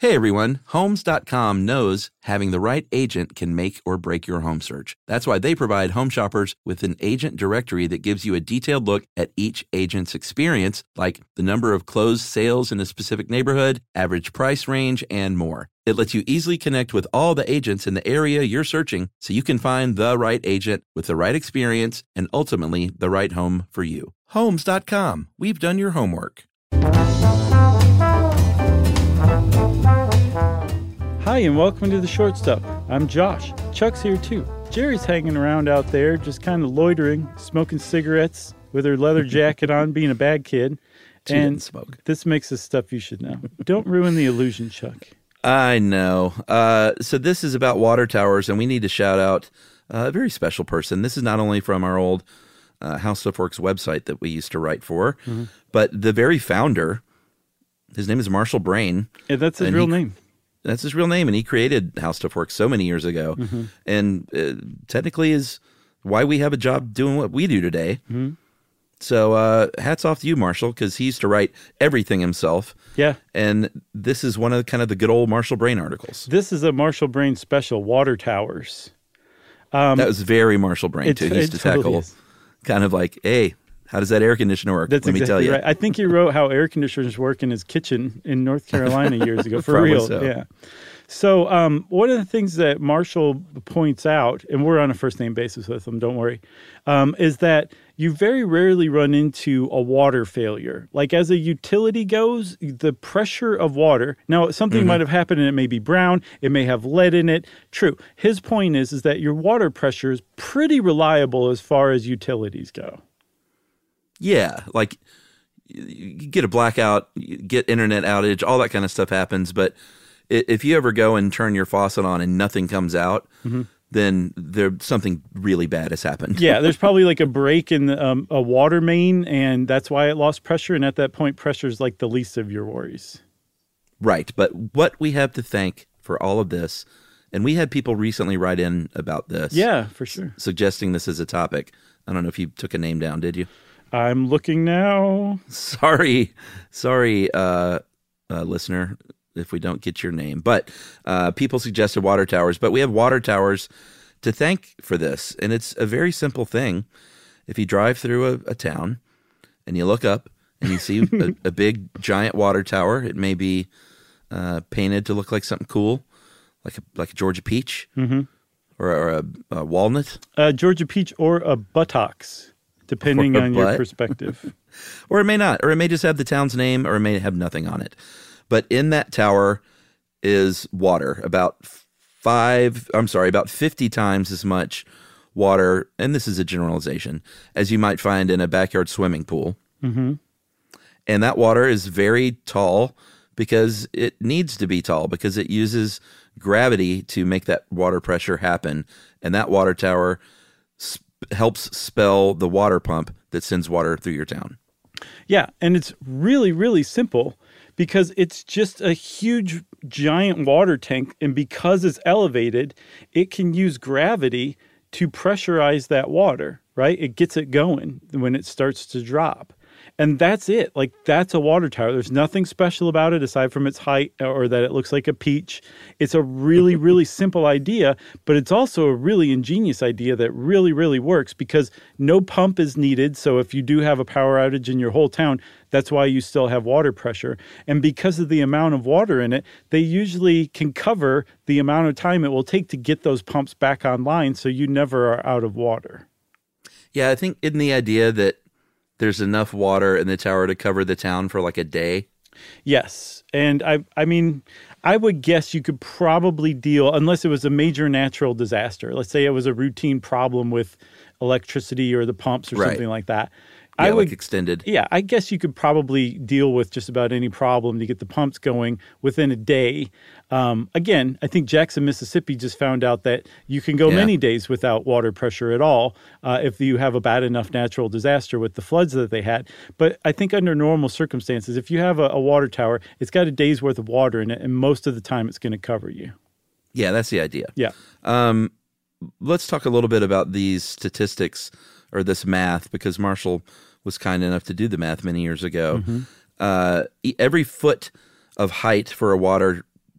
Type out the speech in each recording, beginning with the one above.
Hey everyone, Homes.com knows having the right agent can make or break your home search. That's why they provide home shoppers with an agent directory that gives you a detailed look at each agent's experience, like the number of closed sales in a specific neighborhood, average price range, and more. It lets you easily connect with all the agents in the area you're searching so you can find the right agent with the right experience and ultimately the right home for you. Homes.com. We've done your homework. Hi, and welcome to The Short Stuff. I'm Josh. Chuck's here, too. Jerry's hanging around out there, just kind of loitering, smoking cigarettes with her leather jacket on, being a bad kid. She didn't smoke. This makes us stuff you should know. Don't ruin the illusion, Chuck. I know. So this is about water towers, and we need to shout out a very special person. This is not only from our old How Stuff Works website that we used to write for, but the very founder, his name is Marshall Brain. Yeah, that's his real name. That's his real name, and he created How Stuff Works so many years ago, and technically is why we have a job doing what we do today. So hats off to you, Marshall, because he used to write everything himself. Yeah. And this is one of kind of the good old Marshall Brain articles. This is a Marshall Brain special, water towers. That was very Marshall Brain, too. He used to tackle kind of like, hey, how does that air conditioner work? That's Let me tell you. right. I think he wrote how air conditioners work in his kitchen in North Carolina years ago, for real. So. Yeah. So one of the things that Marshall points out, and we're on a first-name basis with him, don't worry, is that you very rarely run into a water failure. Like as a utility goes, the pressure of water, now something might have happened and it may be brown, it may have lead in it. True. His point is that your water pressure is pretty reliable as far as utilities go. Yeah, like you get a blackout, you get internet outage, all that kind of stuff happens. But if you ever go and turn your faucet on and nothing comes out, then something really bad has happened. Yeah, there's probably like a break in a water main, and that's why it lost pressure. And at that point, pressure is like the least of your worries. Right. But what we have to thank for all of this, and we had people recently write in about this. Yeah, for sure. Suggesting this as a topic. I don't know if you took a name down, did you? I'm looking now. Sorry, listener, if we don't get your name. But people suggested water towers. But we have water towers to thank for this. And it's a very simple thing. If you drive through a town and you look up and you see a big, giant water tower, it may be painted to look like something cool, like a Georgia peach or a walnut. Georgia peach or a buttocks. Depending on your perspective. Or it may not. Or it may just have the town's name, or it may have nothing on it. But in that tower is water, about 50 times as much water, and this is a generalization, as you might find in a backyard swimming pool. And that water is very tall because it needs to be tall, because it uses gravity to make that water pressure happen. And that water tower helps spell the water pump that sends water through your town. Yeah, and it's really, really simple because it's just a huge, giant water tank, and because it's elevated, it can use gravity to pressurize that water, right? It gets it going when it starts to drop. And that's it. Like, that's a water tower. There's nothing special about it aside from its height or that it looks like a peach. It's a really, really simple idea, but it's also a really ingenious idea that really, really works because no pump is needed. So if you do have a power outage in your whole town, that's why you still have water pressure. And because of the amount of water in it, they usually can cover the amount of time it will take to get those pumps back online so you never are out of water. Yeah, I think in the idea that there's enough water in the tower to cover the town for like a day. Yes. And I mean, I would guess you could probably deal, unless it was a major natural disaster. Let's say it was a routine problem with electricity or the pumps or something like that. Yeah, like extended. Yeah, I guess you could probably deal with just about any problem to get the pumps going within a day. Again, I think Jackson, Mississippi just found out that you can go many days without water pressure at all if you have a bad enough natural disaster with the floods that they had. But I think under normal circumstances, if you have a water tower, it's got a day's worth of water in it, and most of the time it's going to cover you. Yeah, that's the idea. Yeah. Let's talk a little bit about these statistics or this math, because Marshall was kind enough to do the math many years ago. Every foot of height for a water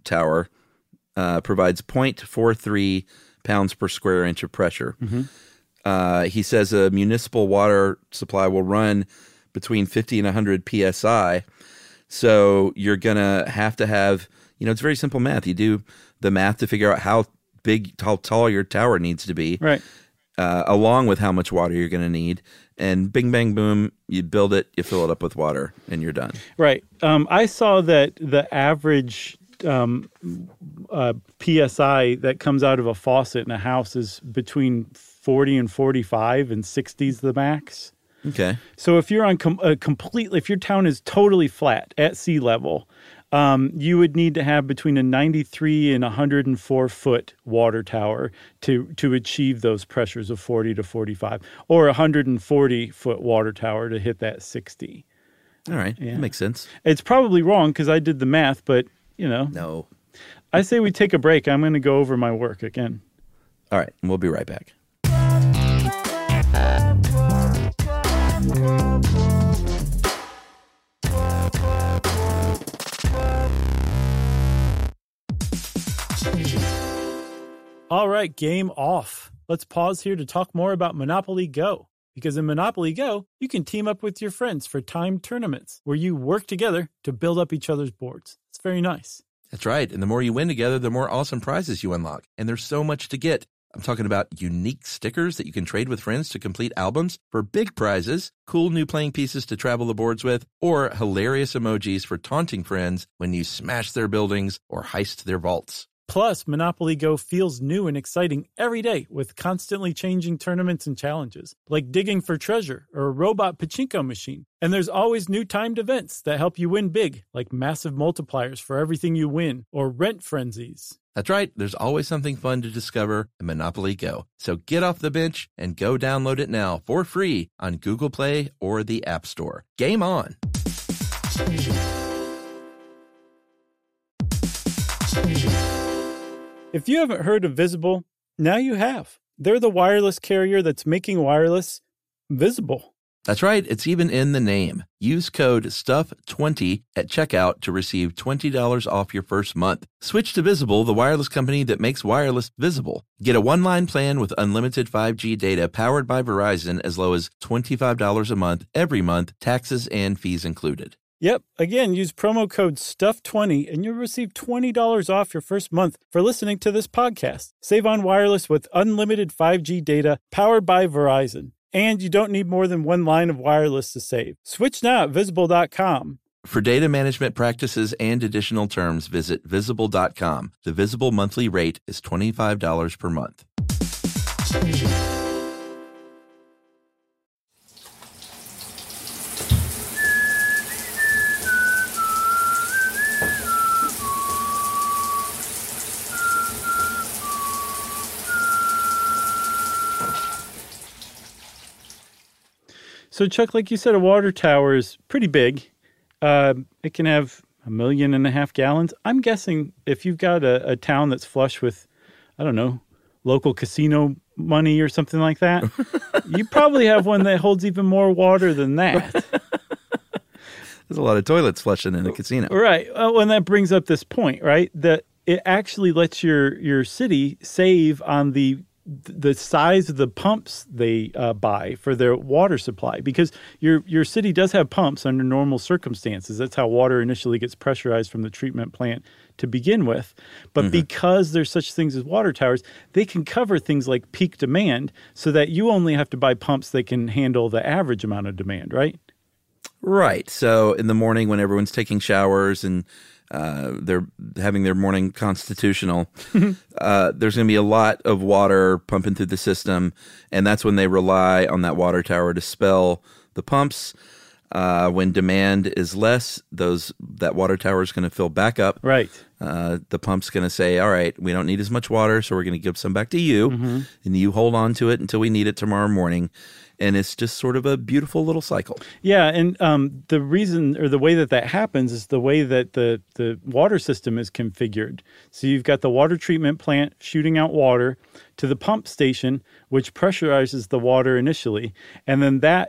tower provides 0.43 pounds per square inch of pressure. He says a municipal water supply will run between 50 and 100 psi. So you're going to have, it's very simple math. You do the math to figure out how tall your tower needs to be, right? Along with how much water you're going to need. And bing, bang, boom, you build it, you fill it up with water, and you're done. Right. I saw that the average PSI that comes out of a faucet in a house is between 40 and 45, and 60 is the max. Okay. So if you're on if your town is totally flat at sea level, you would need to have between a 93 and 104 foot water tower to achieve those pressures of 40 to 45, or a 140 foot water tower to hit that 60. All right. That makes sense. It's probably wrong because I did the math, but No. I say we take a break. I'm going to go over my work again. All right. We'll be right back. All right, game off. Let's pause here to talk more about Monopoly Go. Because in Monopoly Go, you can team up with your friends for timed tournaments where you work together to build up each other's boards. It's very nice. That's right. And the more you win together, the more awesome prizes you unlock. And there's so much to get. I'm talking about unique stickers that you can trade with friends to complete albums for big prizes, cool new playing pieces to travel the boards with, or hilarious emojis for taunting friends when you smash their buildings or heist their vaults. Plus, Monopoly Go feels new and exciting every day with constantly changing tournaments and challenges, like digging for treasure or a robot pachinko machine. And there's always new timed events that help you win big, like massive multipliers for everything you win or rent frenzies. That's right. There's always something fun to discover in Monopoly Go. So get off the bench and go download it now for free on Google Play or the App Store. Game on! If you haven't heard of Visible, now you have. They're the wireless carrier that's making wireless visible. That's right. It's even in the name. Use code STUFF20 at checkout to receive $20 off your first month. Switch to Visible, the wireless company that makes wireless visible. Get a one-line plan with unlimited 5G data powered by Verizon as low as $25 a month every month, taxes and fees included. Yep. Again, use promo code STUFF20 and you'll receive $20 off your first month for listening to this podcast. Save on wireless with unlimited 5G data powered by Verizon. And you don't need more than one line of wireless to save. Switch now at Visible.com. For data management practices and additional terms, visit Visible.com. The Visible monthly rate is $25 per month. So, Chuck, like you said, a water tower is pretty big. It can have 1.5 million gallons. I'm guessing if you've got a town that's flush with, I don't know, local casino money or something like that, you probably have one that holds even more water than that. There's a lot of toilets flushing in a casino. Right. And that brings up this point, right? That it actually lets your city save on the size of the pumps they buy for their water supply, because your city does have pumps under normal circumstances. That's how water initially gets pressurized from the treatment plant to begin with. But because there's such things as water towers, they can cover things like peak demand so that you only have to buy pumps that can handle the average amount of demand, right? Right. So in the morning when everyone's taking showers and they're having their morning constitutional, there's going to be a lot of water pumping through the system, and that's when they rely on that water tower to spell the pumps. When demand is less, that water tower is going to fill back up. Right. The pump's going to say, all right, we don't need as much water, so we're going to give some back to you, and you hold on to it until we need it tomorrow morning. And it's just sort of a beautiful little cycle. Yeah, and the reason or the way that happens is the way that the water system is configured. So you've got the water treatment plant shooting out water to the pump station, which pressurizes the water initially, and then that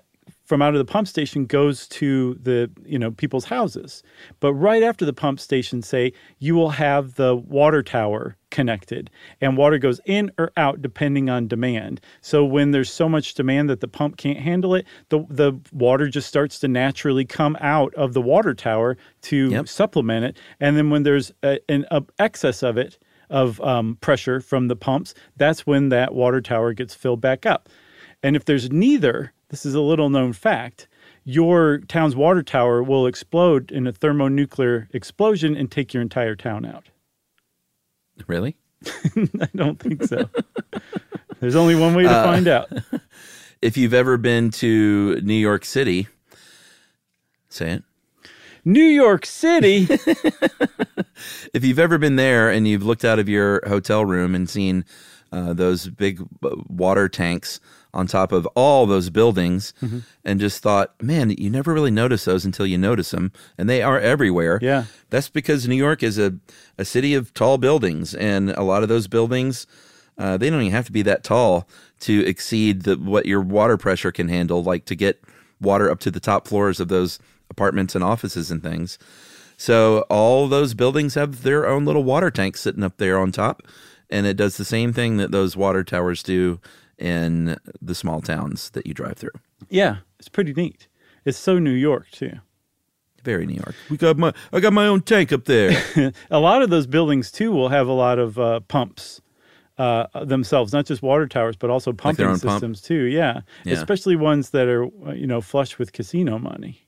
from out of the pump station goes to the, people's houses. But right after the pump station, say, you will have the water tower connected, and water goes in or out depending on demand. So when there's so much demand that the pump can't handle it, the water just starts to naturally come out of the water tower to supplement it. And then when there's an excess of it, of pressure from the pumps, that's when that water tower gets filled back up. And if there's neither, this is a little known fact, your town's water tower will explode in a thermonuclear explosion and take your entire town out. Really? I don't think so. There's only one way to find out. If you've ever been to New York City, say it. New York City? If you've ever been there and you've looked out of your hotel room and seen those big water tanks on top of all those buildings and just thought, man, you never really notice those until you notice them. And they are everywhere. Yeah. That's because New York is a city of tall buildings. And a lot of those buildings, they don't even have to be that tall to exceed what your water pressure can handle, like to get water up to the top floors of those apartments and offices and things. So all those buildings have their own little water tank sitting up there on top. And it does the same thing that those water towers do in the small towns that you drive through. Yeah, it's pretty neat. It's so New York, too. Very New York. I got my own tank up there. A lot of those buildings, too, will have a lot of pumps themselves, not just water towers, but also pumping systems, too. Yeah, especially ones that are, flush with casino money.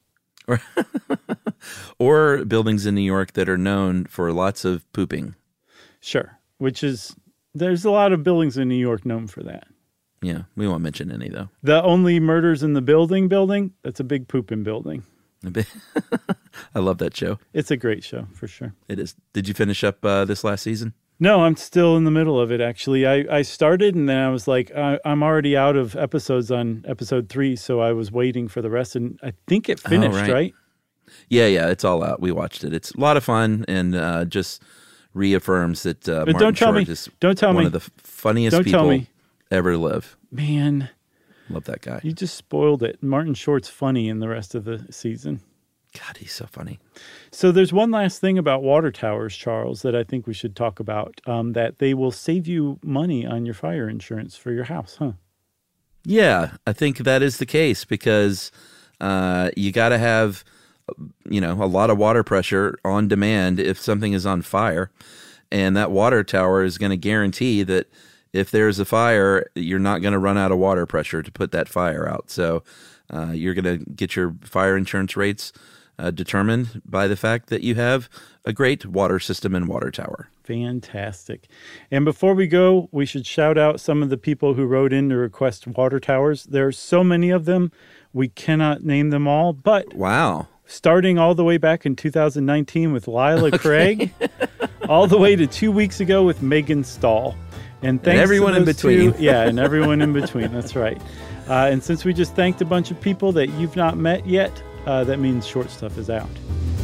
Or buildings in New York that are known for lots of pooping. Sure, there's a lot of buildings in New York known for that. Yeah, we won't mention any, though. The Only Murders in the Building, that's a big pooping building. I love that show. It's a great show, for sure. It is. Did you finish up this last season? No, I'm still in the middle of it, actually. I started, and then I was like, I'm already out of episodes on episode 3, so I was waiting for the rest, and I think it finished, right? Yeah, it's all out. We watched it. It's a lot of fun, and just reaffirms that Martin Short is one of the funniest people ever live. Man. Love that guy. You just spoiled it. Martin Short's funny in the rest of the season. God, he's so funny. So there's one last thing about water towers, Charles, that I think we should talk about, that they will save you money on your fire insurance for your house, huh? Yeah, I think that is the case because you got to have, a lot of water pressure on demand if something is on fire. And that water tower is going to guarantee that if there's a fire, you're not going to run out of water pressure to put that fire out. So you're going to get your fire insurance rates determined by the fact that you have a great water system and water tower. Fantastic. And before we go, we should shout out some of the people who wrote in to request water towers. There are so many of them, we cannot name them all, but wow. Starting all the way back in 2019 with Lila Craig, all the way to 2 weeks ago with Megan Stahl. And thanks everyone in between. And everyone in between. That's right. And since we just thanked a bunch of people that you've not met yet, that means Short Stuff is out.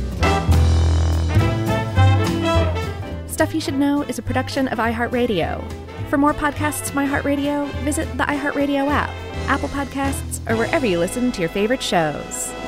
Stuff You Should Know is a production of iHeartRadio. For more podcasts from iHeartRadio, visit the iHeartRadio app, Apple Podcasts, or wherever you listen to your favorite shows.